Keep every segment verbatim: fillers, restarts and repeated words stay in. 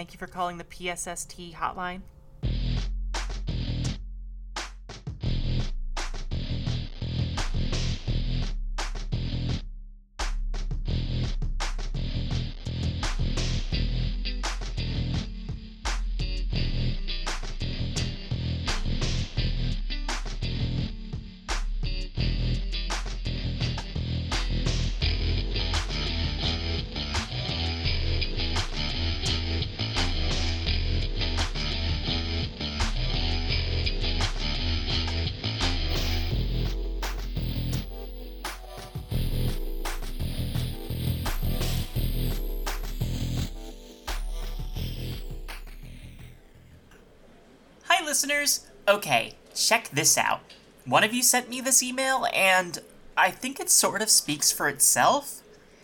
Thank you for calling the P S S T hotline. Listeners, okay, check this out. One of you sent me this email, and I think it sort of speaks for itself.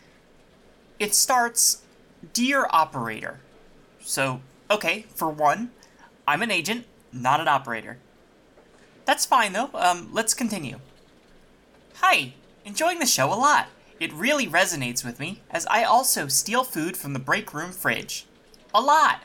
It starts, Dear Operator. So, okay, for one, I'm an agent, not an operator. That's fine, though. Um, let's continue. Hi, enjoying the show a lot. It really resonates with me, as I also steal food from the break room fridge. A lot.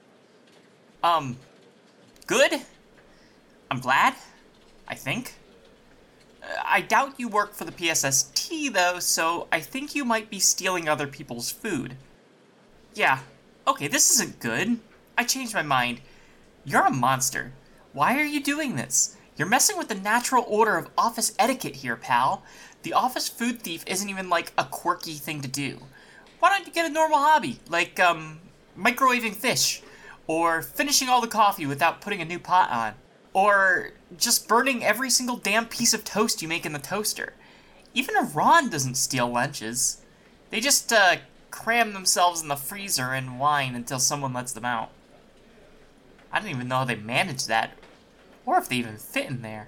Um... Good? I'm glad, I think. Uh, I doubt you work for the P S S T, though, so I think you might be stealing other people's food. Yeah, okay, this isn't good. I changed my mind. You're a monster. Why are you doing this? You're messing with the natural order of office etiquette here, pal. The office food thief isn't even, like, a quirky thing to do. Why don't you get a normal hobby, like, um, microwaving fish? Or finishing all the coffee without putting a new pot on. Or just burning every single damn piece of toast you make in the toaster. Even Ron doesn't steal lunches. They just, uh, cram themselves in the freezer and whine until someone lets them out. I don't even know how they manage that. Or if they even fit in there.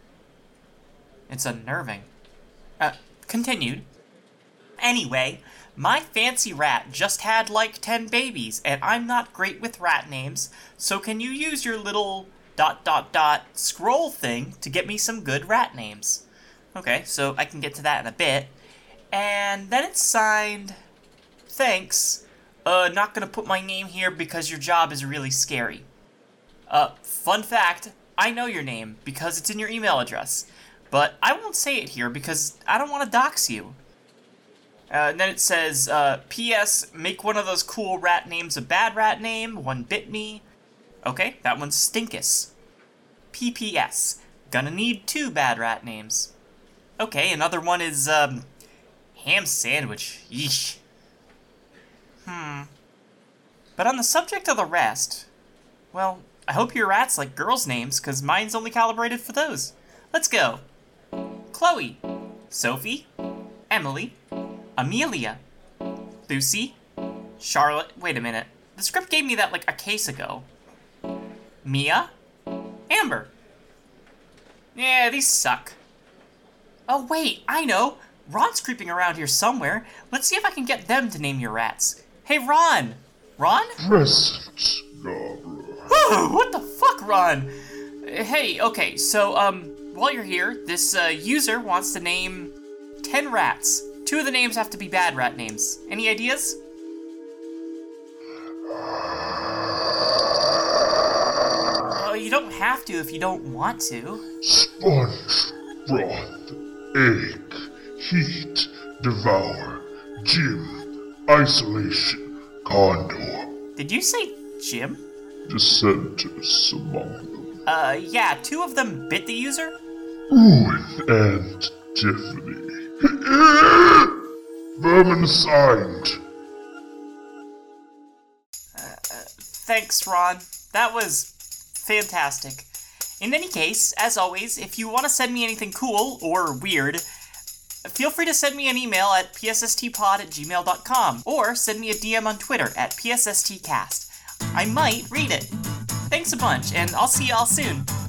It's unnerving. Uh, continued. Anyway, my fancy rat just had like ten babies, and I'm not great with rat names, so can you use your little dot dot dot scroll thing to get me some good rat names? Okay, so I can get to that in a bit. And then it's signed, thanks, uh, not gonna put my name here because your job is really scary. Uh, fun fact, I know your name because it's in your email address, but I won't say it here because I don't want to dox you. Uh, and then it says, uh, P S, make one of those cool rat names a bad rat name, one bit me. Okay, that one's Stinkus. P P S, gonna need two bad rat names. Okay, another one is, um, ham sandwich. Yeesh. Hmm. But on the subject of the rest, well, I hope your rats like girls' names, cause mine's only calibrated for those. Let's go. Chloe, Sophie, Emily, Amelia, Lucy, Charlotte, wait a minute, the script gave me that like a case ago. Mia, Amber. Yeah, these suck. Oh wait, I know, Ron's creeping around here somewhere. Let's see if I can get them to name your rats. Hey Ron! Ron? Present, Barbara. Whoa, what the fuck, Ron? Hey, okay, so, um, while you're here, this, uh, user wants to name ten rats. Two of the names have to be bad rat names. Any ideas? Oh, you don't have to if you don't want to. Sponge, broth, egg, heat, devour, Jim, isolation, condor. Did you say Jim? Dissenters among them. Uh, yeah, two of them bit the user? Owen and Tiffany. Vermin signed. Uh, uh, thanks, Ron. That was fantastic. In any case, as always, if you want to send me anything cool or weird, feel free to send me an email at p s s t pod at gmail dot com or send me a D M on Twitter at p s s t cast. I might read it. Thanks a bunch, and I'll see y'all soon.